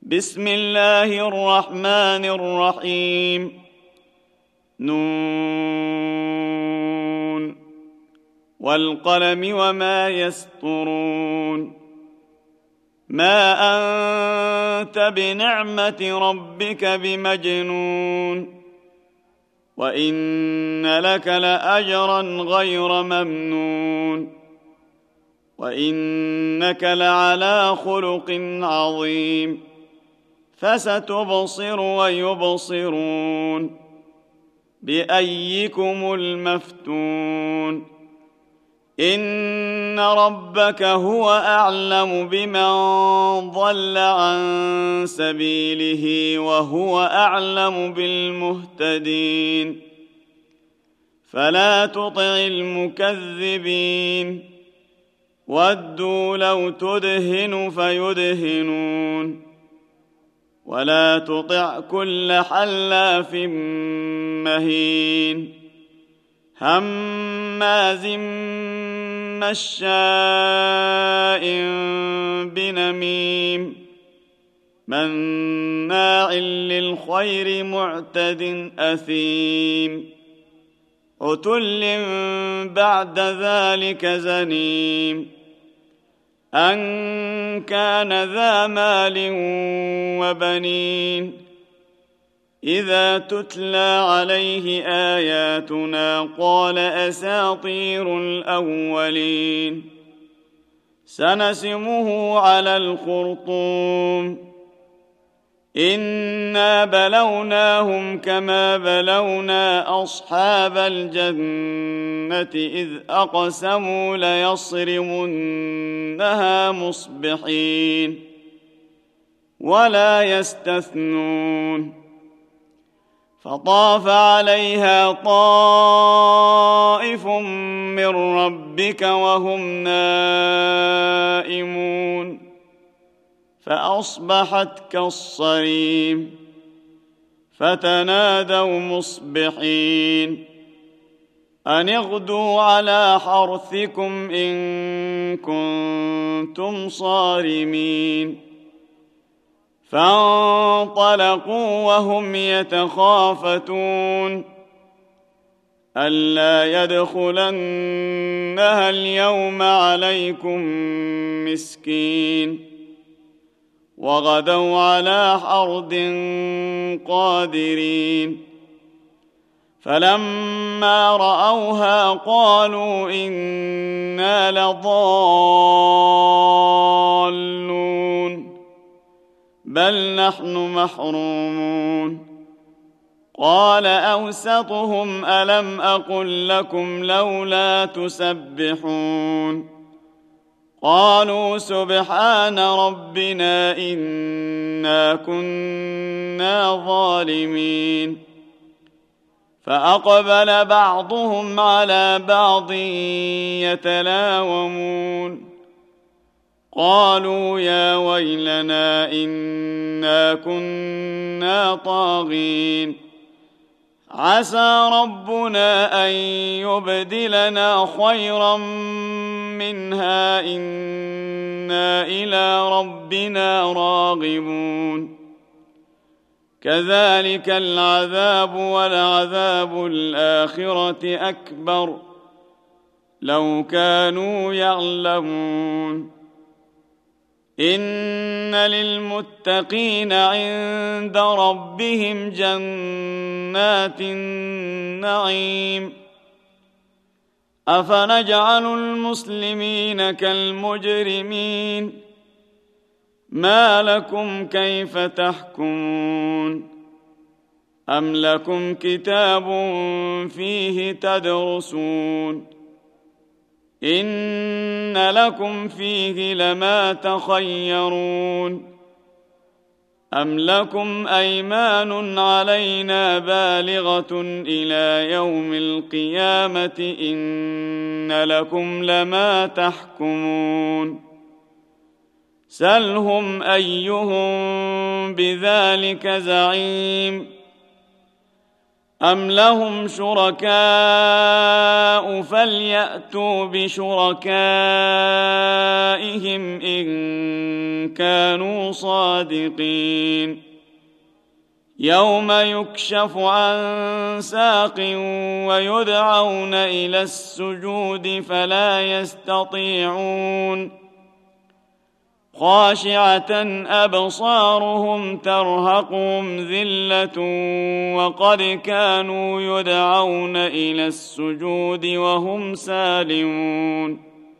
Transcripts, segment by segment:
بسم الله الرحمن الرحيم. نون والقلم وما يسطرون. ما أنت بنعمة ربك بمجنون، وإن لك لأجرا غير ممنون، وإنك لعلى خلق عظيم. فستبصر ويبصرون بأيكم المفتون. إن ربك هو أعلم بمن ضل عن سبيله وهو أعلم بالمهتدين. فلا تطع المكذبين، ودوا لو تدهن فيدهنون. ولا تطع كل حلاف مهين هماز مشاء بنميم مناع للخير معتد أثيم عتل بعد ذلك زنيم أن كان ذا مال وبنين. إذا تتلى عليه آياتنا قال أساطير الأولين. سنسمه على الخرطوم. إنا بلوناهم كما بلونا أصحاب الجنة إذ أقسموا ليصرمنها مصبحين ولا يستثنون. فطاف عليها طائف من ربك وهم نائمون فأصبحت كالصريم. فتنادوا مصبحين أن اغدوا على حرثكم إن كنتم صارمين. فانطلقوا وهم يتخافتون ألا يدخلنها اليوم عليكم مسكين. وغدوا على حرد قادرين. فلما رأوها قالوا إنا لضالون بل نحن محرومون. قال أوسطهم ألم أقل لكم لولا تسبحون. قالوا سبحان ربنا إنا كنا ظالمين. فأقبل بعضهم على بعض يتلاومون قالوا يا ويلنا إنا كنا طاغين. عسى ربنا أن يبدلنا خيرا منها إنا إلى ربنا راغبون. كذلك العذاب ولعذاب الآخرة أكبر لو كانوا يعلمون. إن للمتقين عند ربهم جنات النعيم. أفنجعل المسلمين كالمجرمين ما لكم كيف تحكمون. أم لكم كتاب فيه تدرسون إن لكم فيه لما تخيرون. أم لكم أيمان علينا بالغة إلى يوم القيامة إن لكم لما تحكمون. سلهم أيهم بذلك زعيم. أم لهم شركاء فليأتوا بشركائهم إن كانوا صادقين يوم يكشف عن ساق ويدعون إلى السجود فلا يستطيعون خاشعة أبصارهم ترهقهم ذلة وقد كانوا يدعون إلى السجود وهم سالمون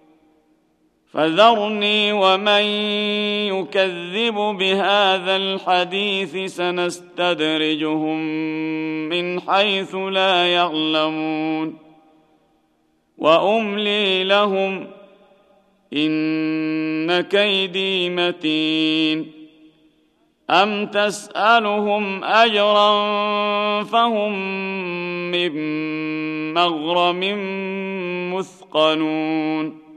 فذرني ومن يكذب بهذا الحديث سنستدرجهم من حيث لا يعلمون وأملي لهم إن كيدي متين أم تسألهم أجرا فهم من مغرم مثقلون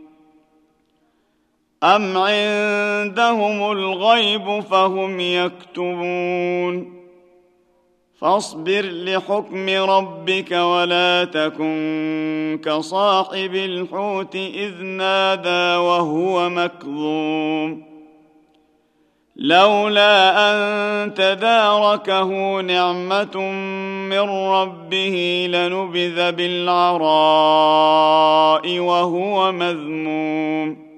أم عندهم الغيب فهم يكتبون فاصبر لحكم ربك ولا تكن كصاحب الحوت إذ نادى وهو مكظوم لولا أن تداركه نعمة من ربه لنبذ بالعراء وهو مذموم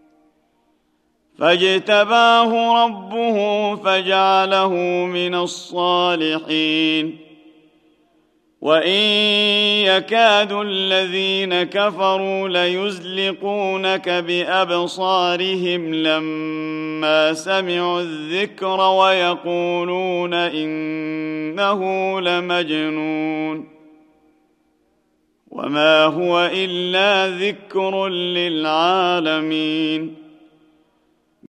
فاجتباه ربه فجعله من الصالحين وإن يكاد الذين كفروا ليزلقونك بأبصارهم لما سمعوا الذكر ويقولون إنه لمجنون وما هو إلا ذكر للعالمين